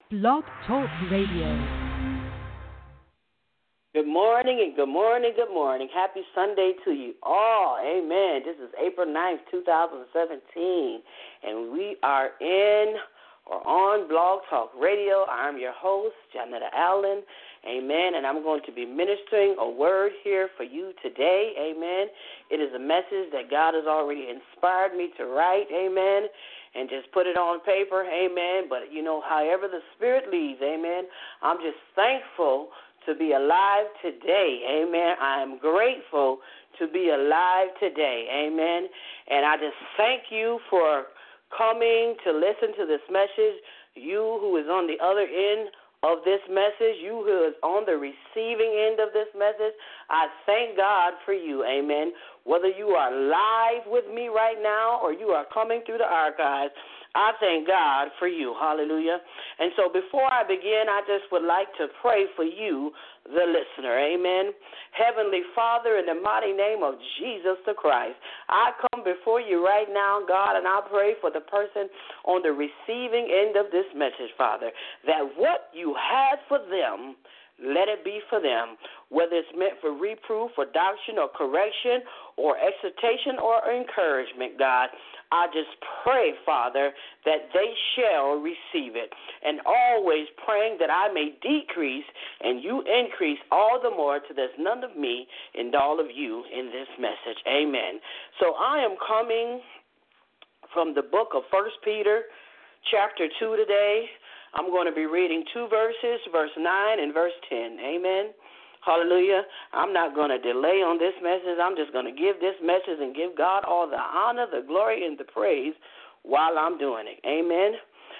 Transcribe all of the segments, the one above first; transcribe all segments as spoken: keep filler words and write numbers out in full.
Blog Talk Radio. Good morning and good morning, good morning. Happy Sunday to you all. Amen. This is April ninth, twenty seventeen, and we are in or on Blog Talk Radio. I'm your host, Janetta Allen. Amen. And I'm going to be ministering a word here for you today. Amen. It is a message that God has already inspired me to write. Amen. And just put it on paper. Amen. But, you know, however the Spirit leads. Amen. I'm just thankful to be alive today. Amen. I am grateful to be alive today. Amen. And I just thank you for coming to listen to this message. You who is on the other end of this message, you who is on the receiving end of this message, I thank God for you. Amen. Whether you are live with me right now or you are coming through the archives, I thank God for you. Hallelujah. And so before I begin, I just would like to pray for you, the listener. Amen. Heavenly Father, in the mighty name of Jesus the Christ, I come before you right now, God, and I pray for the person on the receiving end of this message, Father, that what you had for them, let it be for them, whether it's meant for reproof or doctrine or correction or exhortation or encouragement, God. I just pray, Father, that they shall receive it, and always praying that I may decrease and you increase all the more till there's none of me and all of you in this message. Amen. So I am coming from the book of First Peter, chapter two today. I'm going to be reading two verses, verse nine and verse ten. Amen. Hallelujah. I'm not going to delay on this message. I'm just going to give this message and give God all the honor, the glory, and the praise while I'm doing it. Amen.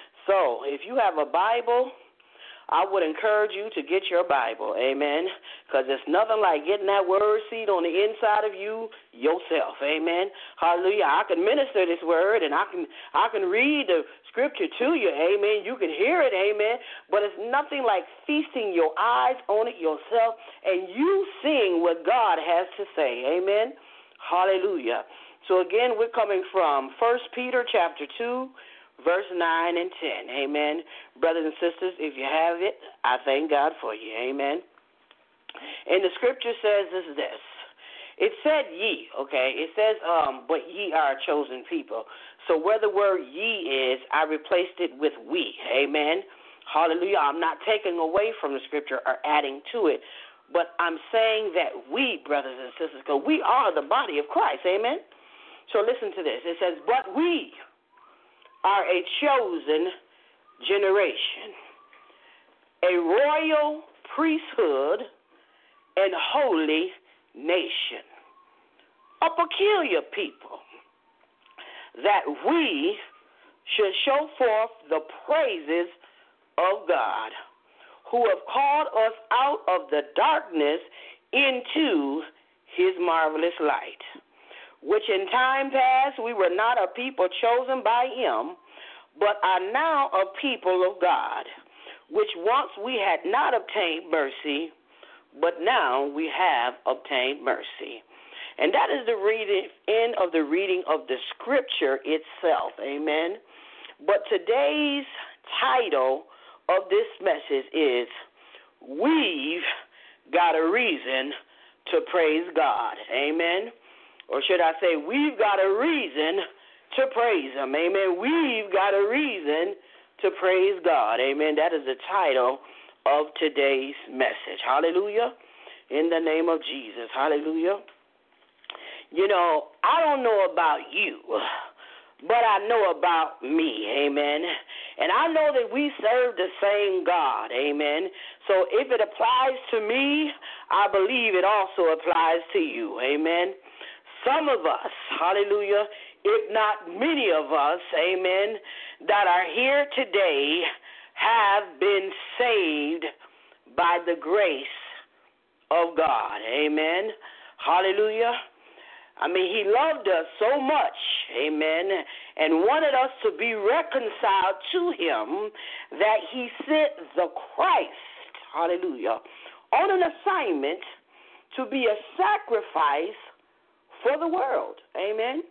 So if you have a Bible, I would encourage you to get your Bible, amen, because it's nothing like getting that word seed on the inside of you yourself, amen. Hallelujah. I can minister this word, and I can I can read the scripture to you, amen. You can hear it, amen, but it's nothing like feasting your eyes on it yourself and you seeing what God has to say, amen. Hallelujah. So again, we're coming from First Peter chapter two, verse nine and ten, amen. Brothers and sisters, if you have it, I thank God for you, amen. And the scripture says this is this. It said ye, okay. It says, um, but ye are a chosen people. So where the word ye is, I replaced it with we, amen. Hallelujah. I'm not taking away from the scripture or adding to it, but I'm saying that we, brothers and sisters, because we are the body of Christ, amen. So listen to this. It says, but we are a chosen generation, a royal priesthood, and holy nation, a peculiar people, that we should show forth the praises of God, who have called us out of the darkness into his marvelous light, which in time past we were not a people chosen by him, but are now a people of God, which once we had not obtained mercy, but now we have obtained mercy. And that is the reading, end of the reading of the scripture itself, amen. But today's title of this message is, We've Got a Reason to Praise God, amen. Or should I say, we've got a reason to praise him. Amen. We've got a reason to praise God. Amen. That is the title of today's message. Hallelujah. In the name of Jesus. Hallelujah. You know, I don't know about you, but I know about me. Amen. And I know that we serve the same God. Amen. So if it applies to me, I believe it also applies to you. Amen. Some of us, hallelujah, if not many of us, amen, that are here today have been saved by the grace of God, amen, hallelujah. I mean, he loved us so much, amen, and wanted us to be reconciled to him that he sent the Christ, hallelujah, on an assignment to be a sacrifice for the world, amen,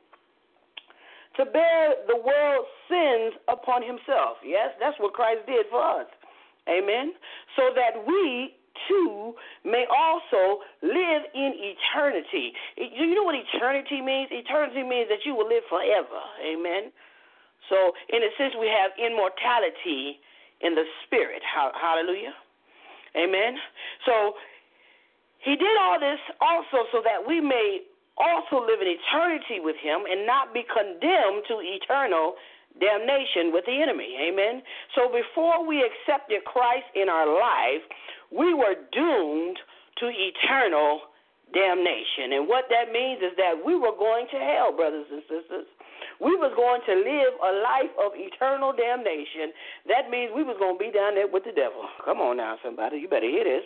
to bear the world's sins upon himself. Yes, that's what Christ did for us. Amen. So that we too may also live in eternity. You know what eternity means? Eternity means that you will live forever. Amen. So in a sense, we have immortality in the spirit. Hallelujah. Amen. So he did all this also so that we may also live in eternity with him and not be condemned to eternal damnation with the enemy. Amen. So before we accepted Christ in our life, we were doomed to eternal damnation. And what that means is that we were going to hell, brothers and sisters. We was going to live a life of eternal damnation. That means we was going to be down there with the devil. Come on now, somebody. You better hear this.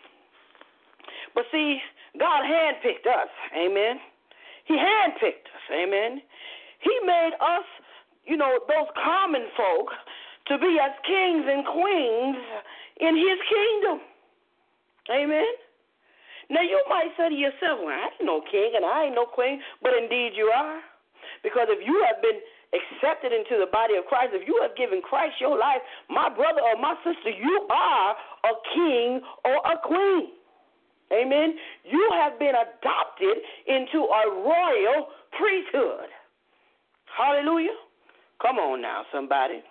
But see, God handpicked us. Amen. He handpicked us. Amen. He made us, you know, those common folk to be as kings and queens in his kingdom. Amen. Now, you might say to yourself, well, I ain't no king and I ain't no queen, but indeed you are. Because if you have been accepted into the body of Christ, if you have given Christ your life, my brother or my sister, you are a king or a queen. Amen. You have been adopted into a royal priesthood. Hallelujah. Come on now, somebody.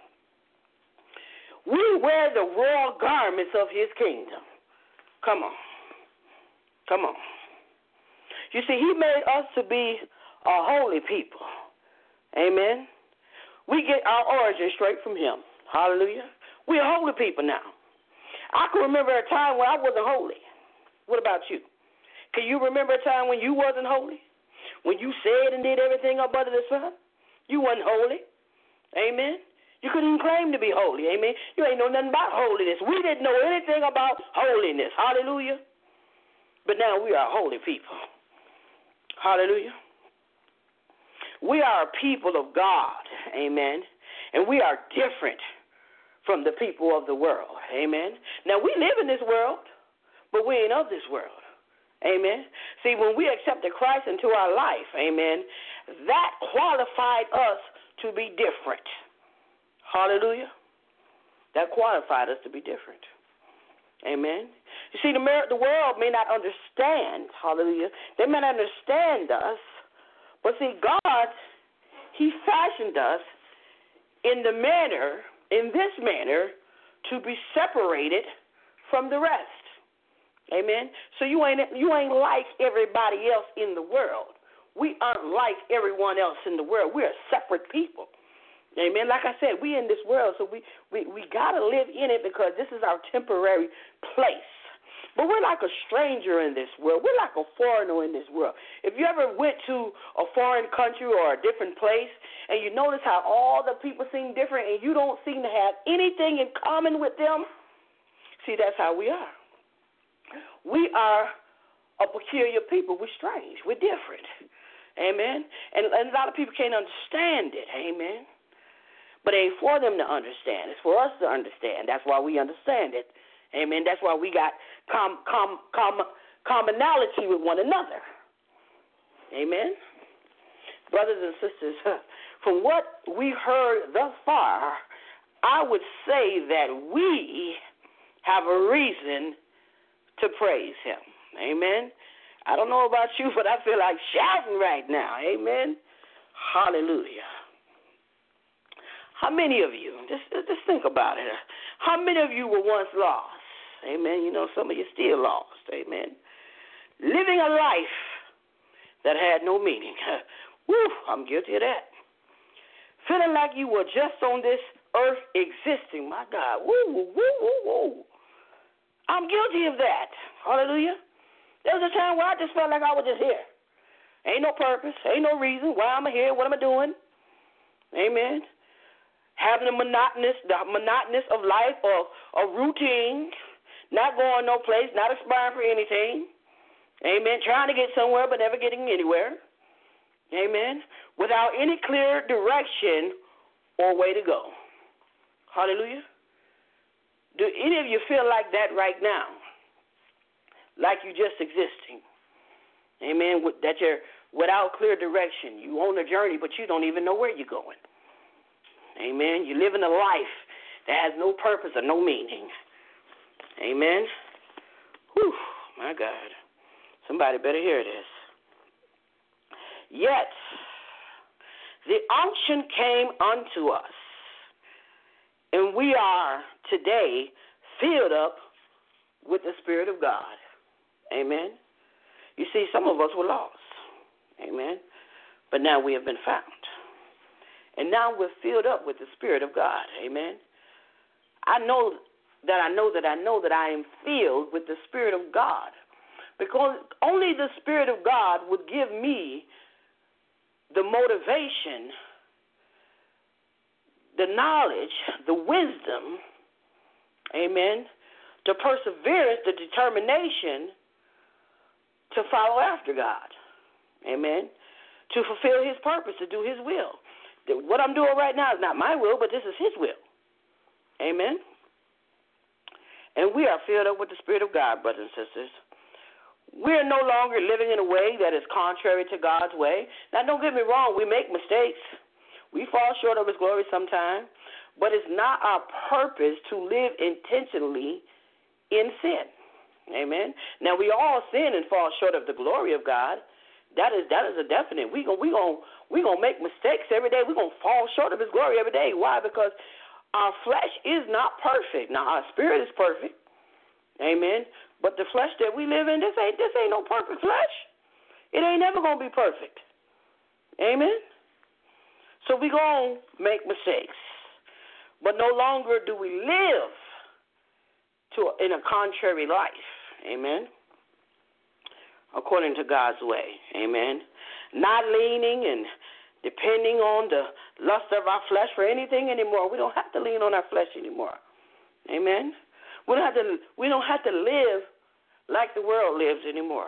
We wear the royal garments of his kingdom. Come on. Come on. You see, he made us to be a holy people. Amen. We get our origin straight from him. Hallelujah. We're holy people now. I can remember a time when I wasn't holy. What about you? Can you remember a time when you wasn't holy? When you said and did everything up under the sun? You wasn't holy. Amen. You couldn't even claim to be holy. Amen. You ain't know nothing about holiness. We didn't know anything about holiness. Hallelujah. But now we are holy people. Hallelujah. We are a people of God. Amen. And we are different from the people of the world. Amen. Now, we live in this world, but we ain't of this world. Amen. See, when we accepted Christ into our life, amen, that qualified us to be different. Hallelujah. That qualified us to be different. Amen. You see, the, the world may not understand, hallelujah, they may not understand us, but see, God, he fashioned us in the manner, in this manner, to be separated from the rest. Amen. So you ain't you ain't like everybody else in the world. We aren't like everyone else in the world. We're separate people. Amen. Like I said, we in this world, so we, we, we got to live in it because this is our temporary place. But we're like a stranger in this world. We're like a foreigner in this world. If you ever went to a foreign country or a different place and you notice how all the people seem different and you don't seem to have anything in common with them, see, that's how we are. We are a peculiar people. We're strange. We're different. Amen. And, and a lot of people can't understand it. Amen. But it ain't for them to understand. It's for us to understand. That's why we understand it. Amen. That's why we got com, com, com, commonality with one another. Amen. Brothers and sisters, from what we heard thus far, I would say that we have a reason to praise him. Amen. I don't know about you, but I feel like shouting right now. Amen. Hallelujah. How many of you, just, just think about it, how many of you were once lost? Amen. You know, some of you still lost. Amen. Living a life that had no meaning. Woo, I'm guilty of that. Feeling like you were just on this earth existing. My God. Woo, woo, woo, woo, woo. I'm guilty of that. Hallelujah. There was a time where I just felt like I was just here. Ain't no purpose. Ain't no reason why I'm here. What am I doing? Amen. Having a monotonous, the monotonous of life or a routine. Not going no place, not aspiring for anything. Amen. Trying to get somewhere but never getting anywhere. Amen. Without any clear direction or way to go. Hallelujah. Do any of you feel like that right now? Like you just existing? Amen. That you're without clear direction. You on a journey, but you don't even know where you're going. Amen. You're living a life that has no purpose or no meaning. Amen. Whew, my God. Somebody better hear this. Yet the unction came unto us, and we are today filled up with the Spirit of God. Amen. You see, some of us were lost. Amen. But now we have been found. And now we're filled up with the Spirit of God. Amen. I know that I know that I know that I am filled with the Spirit of God, because only the Spirit of God would give me the motivation, the knowledge, the wisdom, amen, the perseverance, the determination to follow after God, amen, to fulfill his purpose, to do his will. What I'm doing right now is not my will, but this is his will, amen. And we are filled up with the Spirit of God, brothers and sisters. We are no longer living in a way that is contrary to God's way. Now, don't get me wrong. We make mistakes. We fall short of his glory sometimes. But it's not our purpose to live intentionally in sin. Amen. Now, we all sin and fall short of the glory of God. That is that is a definite. We're going we gonna, we gonna make mistakes every day. We're going to fall short of his glory every day. Why? Because our flesh is not perfect. Now, our spirit is perfect. Amen. But the flesh that we live in, this ain't this ain't no perfect flesh. It ain't never going to be perfect. Amen. So we're going to make mistakes. But no longer do we live to in a contrary life. Amen. According to God's way. Amen. Not leaning and depending on the lust of our flesh for anything anymore. We don't have to lean on our flesh anymore. Amen. We don't have to, we don't have to live like the world lives anymore.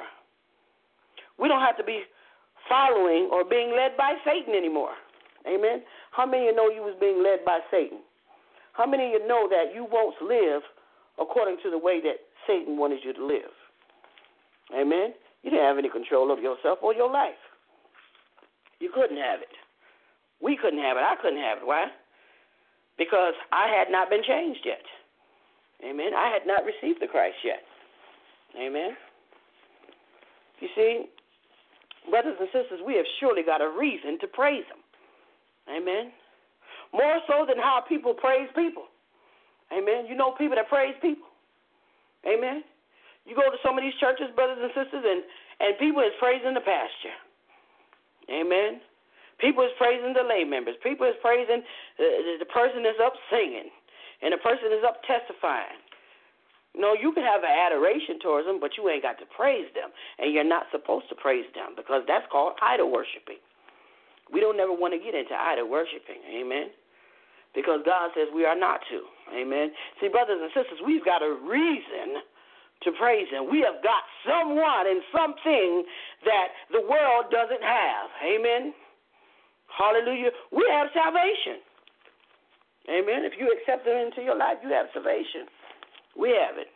We don't have to be following or being led by Satan anymore. Amen. How many of you know you was being led by Satan? How many of you know that you won't live according to the way that Satan wanted you to live? Amen. You didn't have any control of yourself or your life. You couldn't have it. We couldn't have it. I couldn't have it. Why? Because I had not been changed yet. Amen. I had not received the Christ yet. Amen. You see, brothers and sisters, we have surely got a reason to praise him. Amen. More so than how people praise people. Amen. You know people that praise people. Amen. You go to some of these churches, brothers and sisters, and, and people is praising the pastor. Amen. People is praising the lay members. People is praising the, the person that's up singing, and the person is up testifying. You know, you can have an adoration towards them, but you ain't got to praise them, and you're not supposed to praise them because that's called idol worshiping. We don't ever want to get into idol worshiping. Amen. Because God says we are not to. Amen. See, brothers and sisters, we've got a reason to praise him. We have got someone and something that the world doesn't have. Amen. Hallelujah. We have salvation. Amen. If you accept him into your life, you have salvation. We have it.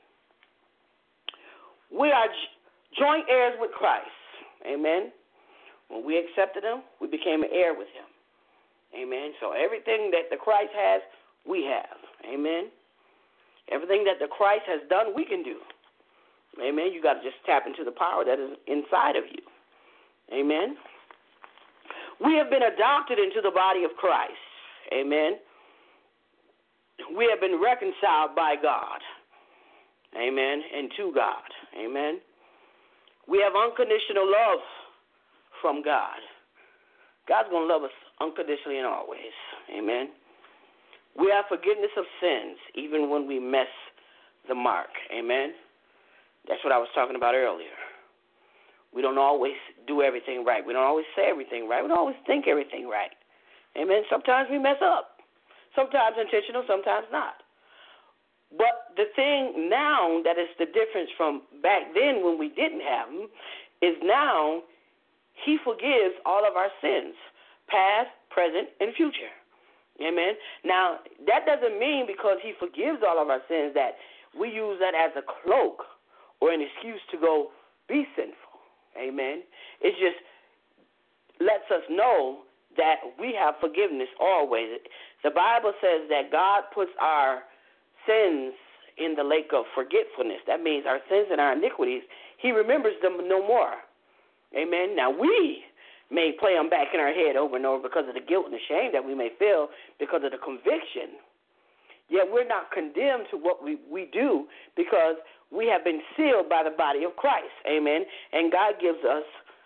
We are joint heirs with Christ. Amen. When we accepted him, we became an heir with him. Amen. So everything that the Christ has, we have. Amen. Everything that the Christ has done, we can do. Amen. You got to just tap into the power that is inside of you. Amen. We have been adopted into the body of Christ. Amen. We have been reconciled by God. Amen. And to God. Amen. We have unconditional love from God. God's going to love us unconditionally and always. Amen. We have forgiveness of sins even when we miss the mark. Amen. That's what I was talking about earlier. We don't always do everything right. We don't always say everything right. We don't always think everything right. Amen. Sometimes we mess up. Sometimes intentional, sometimes not. But the thing now that is the difference from back then when we didn't have him is now he forgives all of our sins, past, present, and future. Amen. Now, that doesn't mean because he forgives all of our sins that we use that as a cloak or an excuse to go be sinful. Amen. It just lets us know that we have forgiveness always. The Bible says that God puts our sins in the lake of forgetfulness. That means our sins and our iniquities, he remembers them no more. Amen. Now, we may play them back in our head over and over because of the guilt and the shame that we may feel because of the conviction. Yet we're not condemned to what we, we do because we have been sealed by the body of Christ. Amen. And God gives us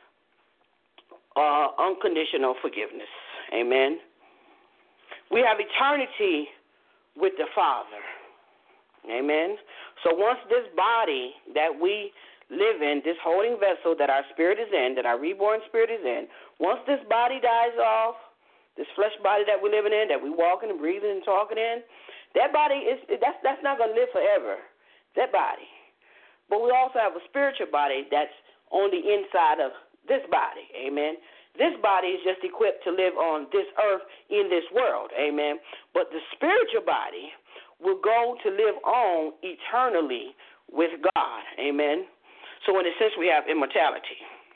uh, unconditional forgiveness. Amen. We have eternity with the Father. Amen. So once this body that we live in, this holding vessel that our spirit is in, that our reborn spirit is in, once this body dies off, this flesh body that we're living in, that we're walking and breathing and talking in, that body is that's that's not going to live forever. That body. But we also have a spiritual body that's on the inside of this body. Amen. This body is just equipped to live on this earth in this world. Amen. But the spiritual body will go to live on eternally with God. Amen. So in a sense, we have immortality.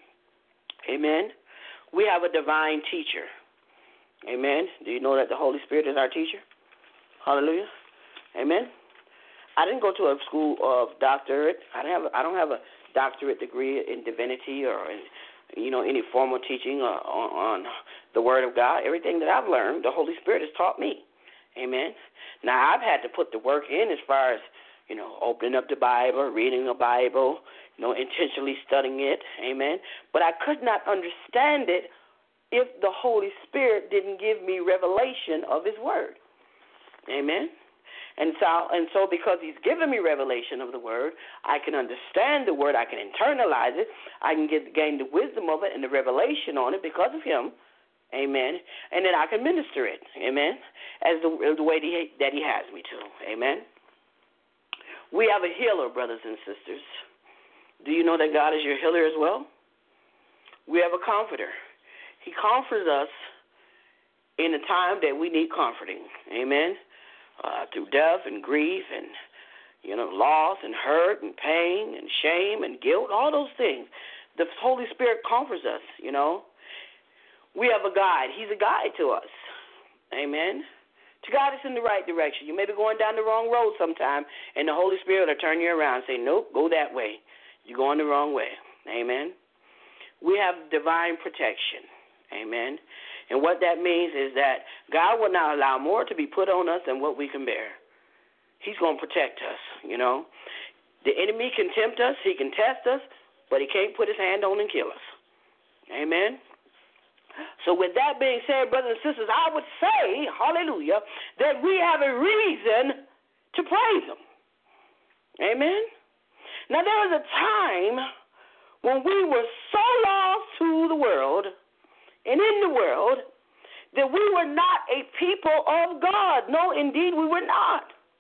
Amen. We have a divine teacher. Amen. Do you know that the Holy Spirit is our teacher? Hallelujah. Amen. I didn't go to a school of doctorate. I don't have a, I don't have a doctorate degree in divinity or in, you know, any formal teaching on, on the Word of God. Everything that I've learned, the Holy Spirit has taught me. Amen. Now, I've had to put the work in as far as, you know, opening up the Bible, reading the Bible, you know, intentionally studying it. Amen. But I could not understand it if the Holy Spirit didn't give me revelation of His Word. Amen. And so, and so because He's given me revelation of the Word, I can understand the Word, I can internalize it, I can get gain the wisdom of it and the revelation on it because of Him. Amen. And then I can minister it. Amen. As the, the way that he, that he has me to. Amen. We have a healer, brothers and sisters. Do you know that God is your healer as well? We have a comforter. He comforts us in a time that we need comforting. Amen. Uh, through death and grief and, you know, loss and hurt and pain and shame and guilt, all those things. The Holy Spirit comforts us, you know. We have a guide. He's a guide to us. Amen. To guide us in the right direction. You may be going down the wrong road sometime, and the Holy Spirit will turn you around and say, nope, go that way. You're going the wrong way. Amen. We have divine protection. Amen. And what that means is that God will not allow more to be put on us than what we can bear. He's going to protect us, you know. The enemy can tempt us. He can test us, but he can't put his hand on and kill us. Amen. So with that being said, brothers and sisters, I would say, hallelujah, that we have a reason to praise Him. Amen. Now, there was a time when we were so lost to the world and in the world that we were not a people of God. No, indeed, we were not.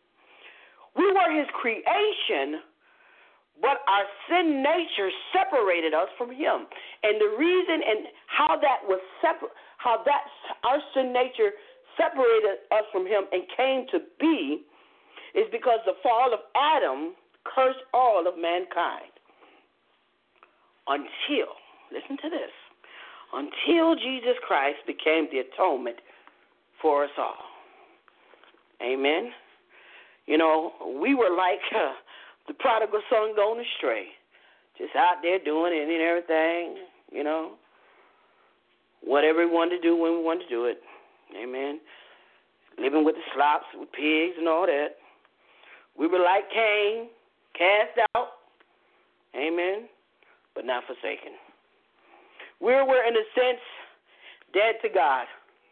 We were His creation, but our sin nature separated us from Him. And the reason and how that was separ- how that our sin nature separated us from Him and came to be is because the fall of Adam cursed all of mankind. Until, listen to this, until Jesus Christ became the atonement for us all. Amen. You know, we were like uh, the prodigal son going astray, just out there doing it and everything, you know, whatever we wanted to do when we wanted to do it. Amen. Living with the slops, with pigs and all that. We were like Cain, cast out. Amen. But not forsaken. We were, in a sense, dead to God.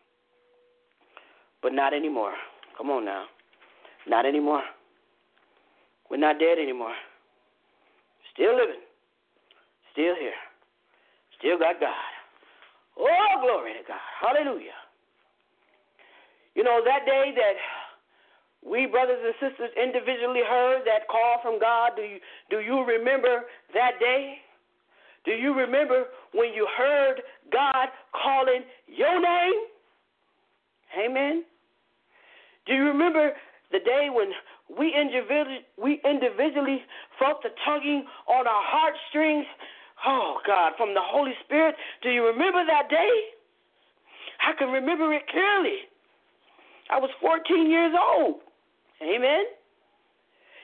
But not anymore. Come on now. Not anymore. We're not dead anymore. Still living. Still here. Still got God. Oh, glory to God. Hallelujah. You know, that day that we brothers and sisters individually heard that call from God, do you, do you remember that day? Do you remember when you heard God calling your name? Amen. Do you remember the day when we individually, we individually felt the tugging on our heartstrings? Oh, God, from the Holy Spirit. Do you remember that day? I can remember it clearly. I was fourteen years old. Amen.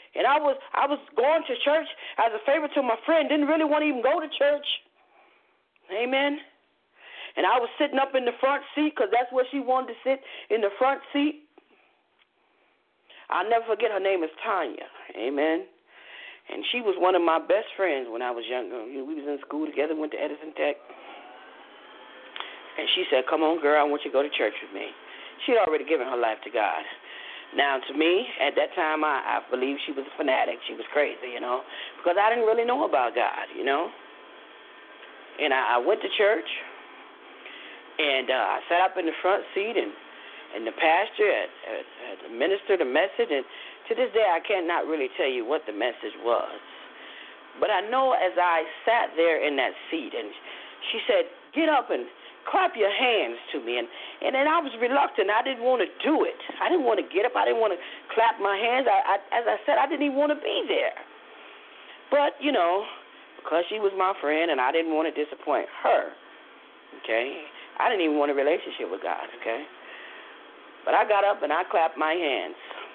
And I was I was going to church as a favor to my friend, didn't really want to even go to church. Amen. And I was sitting up in the front seat because that's where she wanted to sit, in the front seat. I'll never forget, her name is Tanya. Amen. And she was one of my best friends when I was younger. We was in school together, went to Edison Tech. And she said, come on, girl, I want you to go to church with me. She had already given her life to God. Now, to me, at that time, I, I believe she was a fanatic. She was crazy, you know, because I didn't really know about God, you know. And I, I went to church, and uh, I sat up in the front seat, and, and the pastor had, had, had ministered a message, and to this day, I cannot really tell you what the message was. But I know as I sat there in that seat, and she said, get up and clap your hands to me. And, and then I was reluctant. I didn't want to do it. I didn't want to get up. I didn't want to clap my hands. I, I, as I said, I didn't even want to be there. But, you know, because she was my friend and I didn't want to disappoint her, okay, I didn't even want a relationship with God, okay. But I got up and I clapped my hands.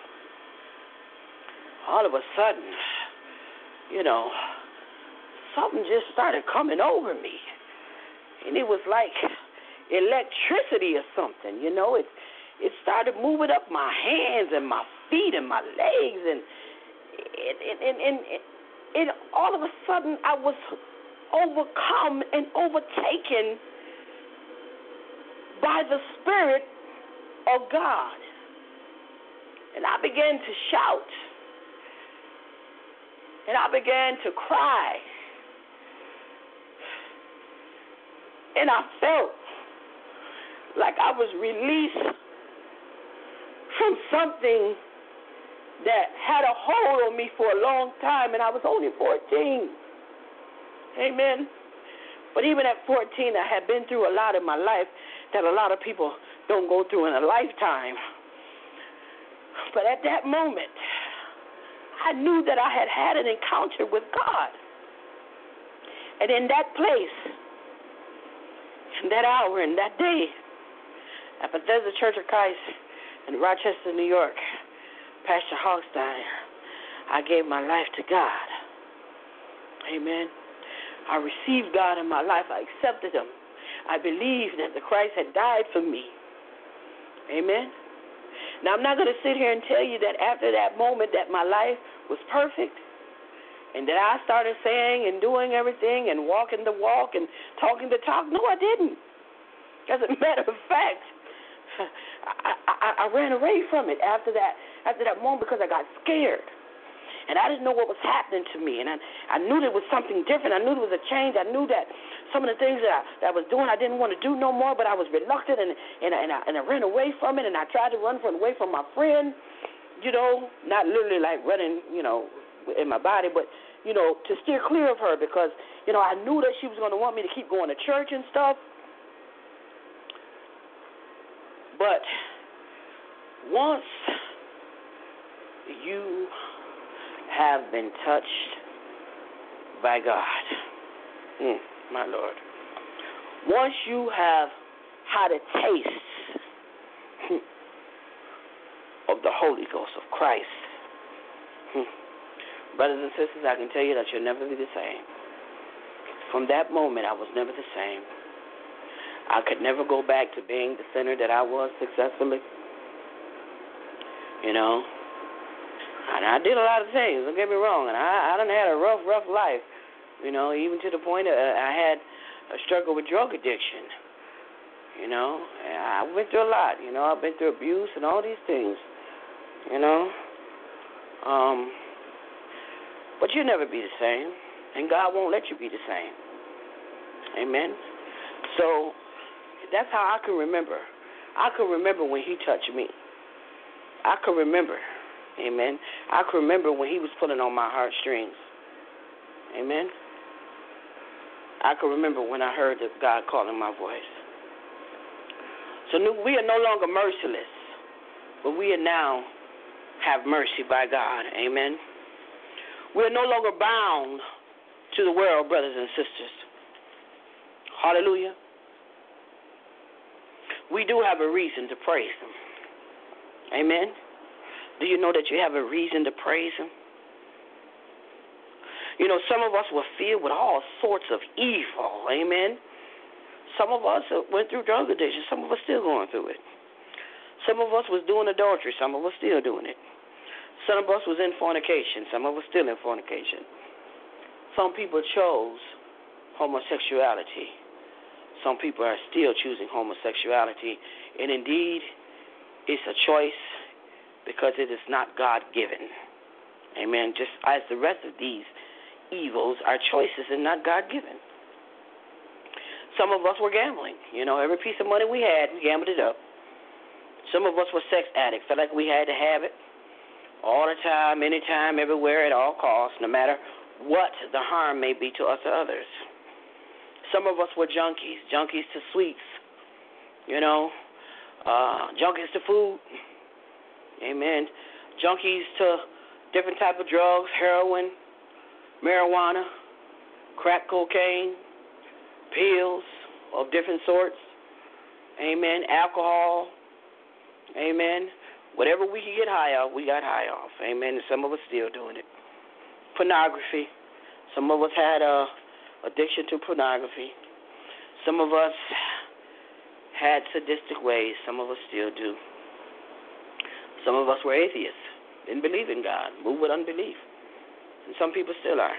All of a sudden, you know, something just started coming over me. And it was like electricity or something, you know. It it started moving up my hands and my feet and my legs. And, it, it, and, and it, it, all of a sudden I was overcome and overtaken by the Spirit of God. And I began to shout. And I began to cry. And I felt like I was released from something that had a hold on me for a long time, and I was only fourteen. Amen. But even at fourteen, I had been through a lot in my life that a lot of people don't go through in a lifetime. But at that moment, I knew that I had had an encounter with God. And in that place, in that hour, in that day, at Bethesda Church of Christ in Rochester, New York, Pastor Hogstein, I gave my life to God. Amen. I received God in my life. I accepted Him. I believed that the Christ had died for me. Amen. Now, I'm not going to sit here and tell you that after that moment that my life was perfect and that I started saying and doing everything and walking the walk and talking the talk. No, I didn't. As a matter of fact, I, I, I ran away from it after that, after that moment because I got scared. And I didn't know what was happening to me. And I, I knew there was something different. I knew there was a change. I knew that some of the things that I, that I was doing I didn't want to do no more, but I was reluctant, and, and, I, and, I, and I ran away from it, and I tried to run from, away from my friend, you know, not literally like running, you know, in my body, but, you know, to steer clear of her because, you know, I knew that she was going to want me to keep going to church and stuff. But once you have been touched by God, mm, my Lord, once you have had a taste hmm, of the Holy Ghost of Christ, hmm, brothers and sisters, I can tell you that you'll never be the same. From that moment, I was never the same. I could never go back to being the sinner that I was successfully. You know, and I did a lot of things, don't get me wrong, and I, I done had a rough, rough life, you know, even to the point of, uh, I had a struggle with drug addiction, you know. And I went through a lot, you know. I've been through abuse and all these things, you know. Um, but you'll never be the same, and God won't let you be the same. Amen. So that's how I can remember. I can remember when He touched me. I can remember. Amen. I can remember when He was pulling on my heartstrings. Amen. I can remember when I heard that God calling my voice. So we are no longer merciless, but we are now have mercy by God. Amen. We are no longer bound to the world, brothers and sisters. Hallelujah. We do have a reason to praise Him. Amen. Do you know that you have a reason to praise Him? You know, some of us were filled with all sorts of evil. Amen. Some of us went through drug addiction. Some of us still going through it. Some of us was doing adultery. Some of us still doing it. Some of us was in fornication. Some of us still in fornication. Some people chose homosexuality. Some people are still choosing homosexuality. And indeed, it's a choice because it is not God-given. Amen. Just as the rest of these evils are choices and not God-given. Some of us were gambling. You know, every piece of money we had, we gambled it up. Some of us were sex addicts. Felt like we had to have it all the time, anytime, everywhere, at all costs, no matter what the harm may be to us or others. Some of us were junkies, junkies to sweets, you know, uh, junkies to food, amen, junkies to different type of drugs, heroin, marijuana, crack cocaine, pills of different sorts, amen, alcohol, amen. Whatever we could get high off, we got high off, amen, and some of us still doing it. Pornography. Some of us had a addiction to pornography. Some of us had sadistic ways. Some of us still do. Some of us were atheists, didn't believe in God, moved with unbelief. And some people still are.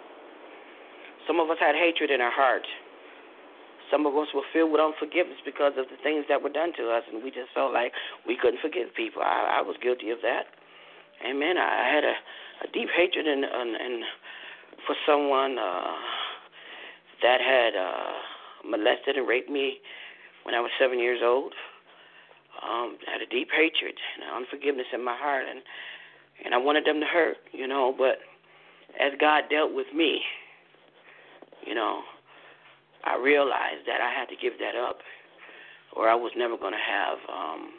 Some of us had hatred in our heart. Some of us were filled with unforgiveness because of the things that were done to us, and we just felt like we couldn't forgive people. I, I was guilty of that. Amen. I had a, a deep hatred in, in, in for someone uh, that had uh, molested and raped me when I was seven years old. Um, I had a deep hatred and unforgiveness in my heart, and and I wanted them to hurt, you know. But as God dealt with me, you know, I realized that I had to give that up, or I was never going to have um,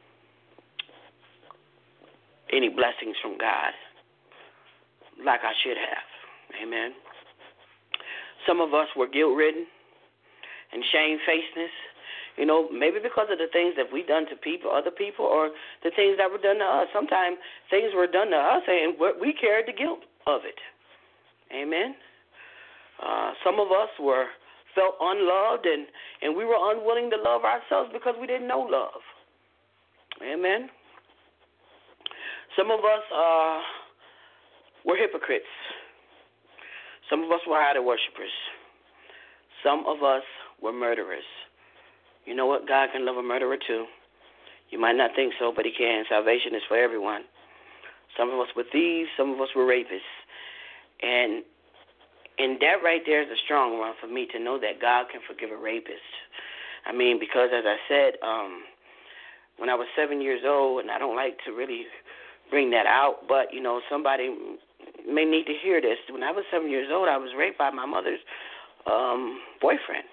any blessings from God like I should have. Amen. Some of us were guilt-ridden and shame-facedness, you know, maybe because of the things that we've done to people, other people, or the things that were done to us. Sometimes things were done to us, and we carried the guilt of it. Amen. Uh, some of us were felt unloved, and, and we were unwilling to love ourselves because we didn't know love. Amen. Some of us uh, were hypocrites. Some of us were idol worshipers. Some of us were murderers. You know what? God can love a murderer too. You might not think so, but he can. Salvation is for everyone. Some of us were thieves. Some of us were rapists. And and that right there is a strong one for me to know that God can forgive a rapist. I mean, because as I said, um, when I was seven years old, and I don't like to really bring that out, but, you know, somebody may need to hear this. When I was seven years old, I was raped by my mother's um, boyfriend.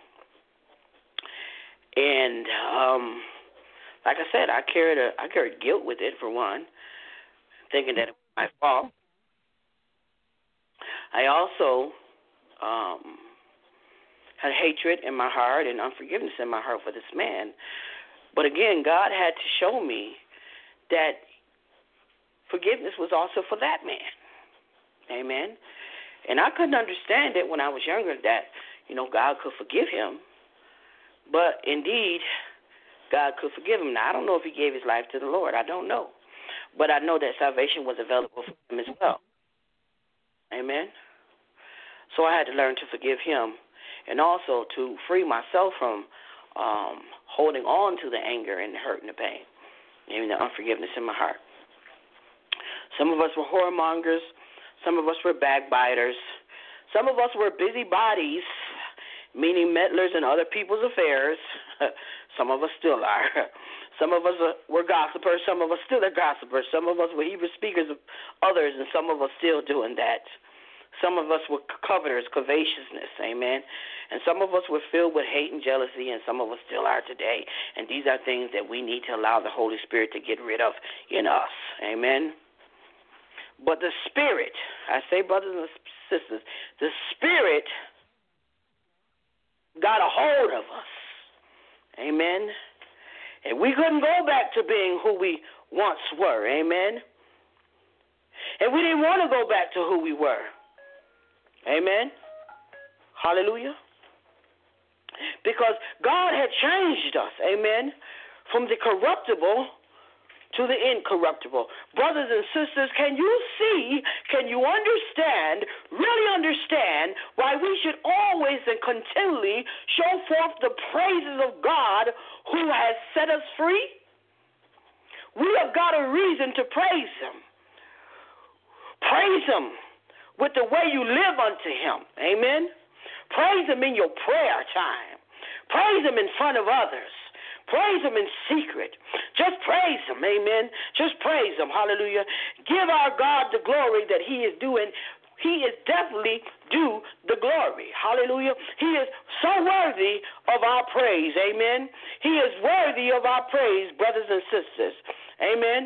And um, like I said, I carried a, I carried guilt with it, for one, thinking that it was my fault. I also um, had hatred in my heart and unforgiveness in my heart for this man. But again, God had to show me that forgiveness was also for that man. Amen. And I couldn't understand it when I was younger that, you know, God could forgive him. But indeed, God could forgive him. Now, I don't know if he gave his life to the Lord. I don't know. But I know that salvation was available for him as well. Amen. So I had to learn to forgive him and also to free myself from um, holding on to the anger and the hurt and the pain and the unforgiveness in my heart. Some of us were whoremongers. Some of us were backbiters. Some of us were busybodies, meaning meddlers in other people's affairs. Some of us still are. Some of us were gossipers. Some of us still are gossipers. Some of us were evil speakers of others, and some of us still doing that. Some of us were coveters, covetousness, amen. And some of us were filled with hate and jealousy, and some of us still are today. And these are things that we need to allow the Holy Spirit to get rid of in us, amen. But the Spirit, I say, brothers and sisters, the Spirit got a hold of us, amen. And we couldn't go back to being who we once were, amen. And we didn't want to go back to who we were. Amen. Hallelujah. Because God had changed us, amen, from the corruptible to the incorruptible. Brothers and sisters, can you see, can you understand, really understand why we should always and continually show forth the praises of God who has set us free? We have got a reason to praise him. Praise him with the way you live unto him. Amen. Praise him in your prayer time. Praise him in front of others. Praise him in secret. Just praise him. Amen. Just praise him. Hallelujah. Give our God the glory that he is doing. He is definitely due the glory. Hallelujah. He is so worthy of our praise. Amen. He is worthy of our praise, brothers and sisters. Amen.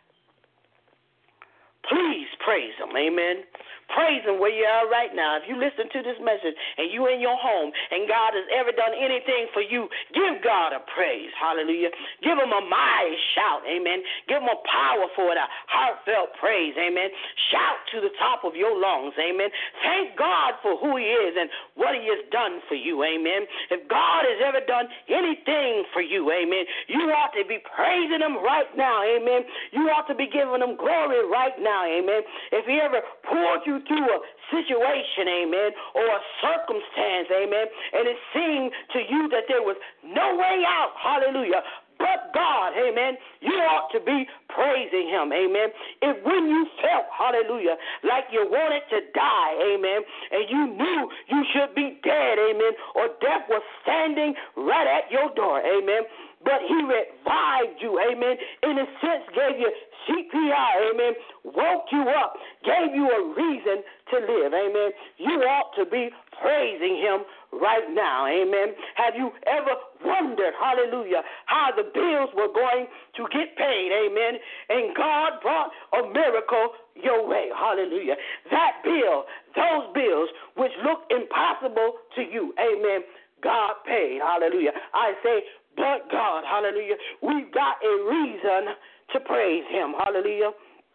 Please praise him. Amen. Praise him where you are right now. If you listen to this message and you in your home and God has ever done anything for you, give God a praise. Hallelujah. Give him a mighty shout. Amen. Give him a powerful and a heartfelt praise. Amen. Shout to the top of your lungs. Amen. Thank God for who he is and what he has done for you. Amen. If God has ever done anything for you, amen, you ought to be praising him right now. Amen. You ought to be giving him glory right now. Amen. If he ever poured you through a situation, amen, or a circumstance, amen, and it seemed to you that there was no way out, hallelujah, but God, amen, you ought to be praising him, amen. If when you felt, hallelujah, like you wanted to die, amen, and you knew you should be dead, amen, or death was standing right at your door, amen, but he revived you, amen, in a sense gave you C P R, amen, woke you up, gave you a reason to live, amen. You ought to be praising him right now, amen. Have you ever wondered, hallelujah, how the bills were going to get paid, amen, and God brought a miracle your way, hallelujah. That bill, those bills which look impossible to you, amen, God paid, hallelujah. I say, but God, hallelujah, we've got a reason to praise him, hallelujah.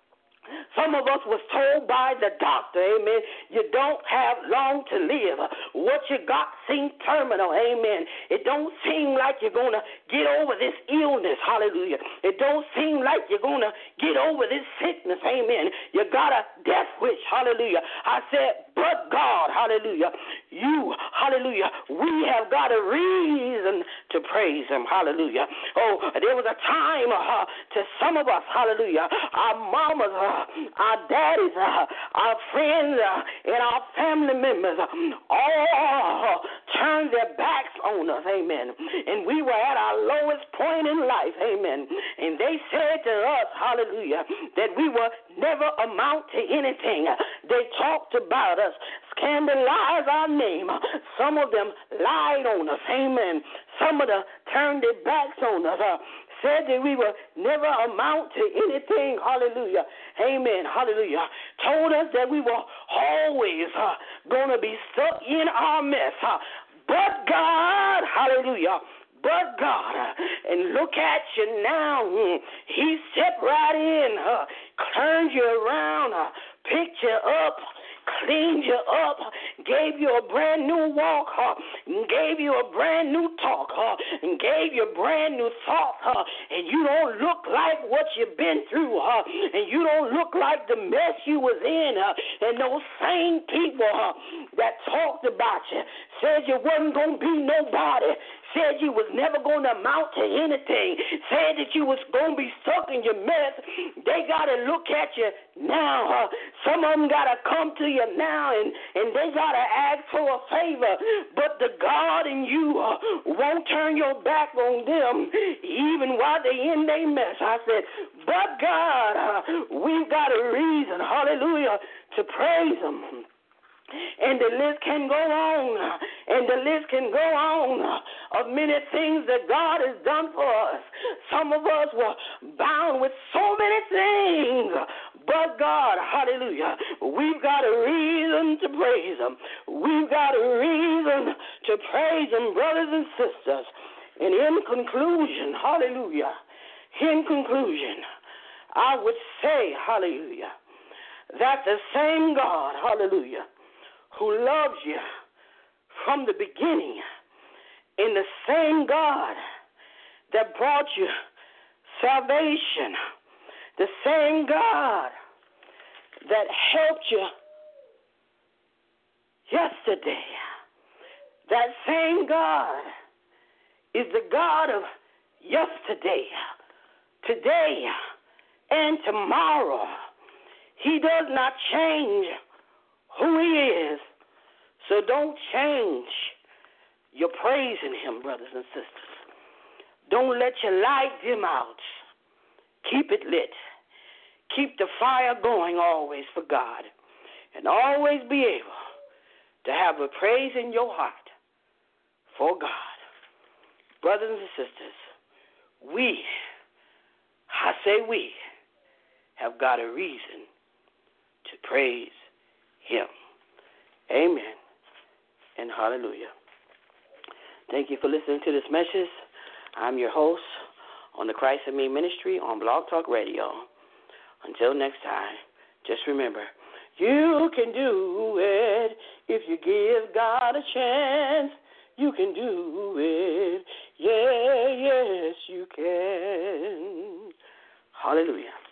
Some of us was told by the doctor, amen, you don't have long to live. What you got seems terminal, amen. It don't seem like you're going to get over this illness, hallelujah. It don't seem like you're going to get over this sickness, amen. You got a death wish, hallelujah. I said, but God, hallelujah, you, hallelujah, we have got a reason to praise him, hallelujah. Oh, there was a time uh, to some of us, hallelujah, our mamas, uh, our daddies, uh, our friends, uh, and our family members uh, all turned their backs on us, amen. And we were at our lowest point in life, amen. And they said to us, hallelujah, that we will never amount to anything. They talked about us, scandalized our name. Some of them lied on us, amen. Some of them turned their backs on us, uh, said that we will never amount to anything, hallelujah, amen, hallelujah, told us that we were always uh, going to be stuck in our mess, uh, but God, hallelujah, but God, uh, and look at you now, mm, he stepped right in, uh, turned you around, uh, picked you up, cleaned you up, gave you a brand new walk, huh? Gave you a brand new talk, huh? And gave you a brand new thought, huh? And you don't look like what you've been through, huh? And you don't look like the mess you was in, huh? And those same people, huh, that talked about you, said you wasn't going to be nobody, said you was never going to amount to anything, said that you was going to be stuck in your mess, they got to look at you now, huh? Some of them got to come to you now, and, and they got to ask for a favor, but the God in you uh, won't turn your back on them even while they in their mess. I said, but God, uh, we've got a reason, hallelujah, to praise him. And the list can go on, and the list can go on of many things that God has done for us. Some of us were bound with so many things, but God, hallelujah, we've got a reason to praise him. We've got a reason to praise him, brothers and sisters. And in conclusion, hallelujah, in conclusion, I would say, hallelujah, that the same God, hallelujah, who loves you from the beginning, and the same God that brought you salvation, the same God that helped you yesterday, that same God is the God of yesterday, today, and tomorrow. He does not change who he is, so don't change your praising him, brothers and sisters. Don't let your light dim out. Keep it lit. Keep the fire going always for God, and always be able to have a praise in your heart for God. Brothers and sisters, we, I say we, have got a reason to praise him. Amen and hallelujah. Thank you for listening to this message. I'm your host on the Christ in Me Ministry on Blog Talk Radio. Until next time, just remember, you can do it if you give God a chance. You can do it. Yeah, yes, you can. Hallelujah.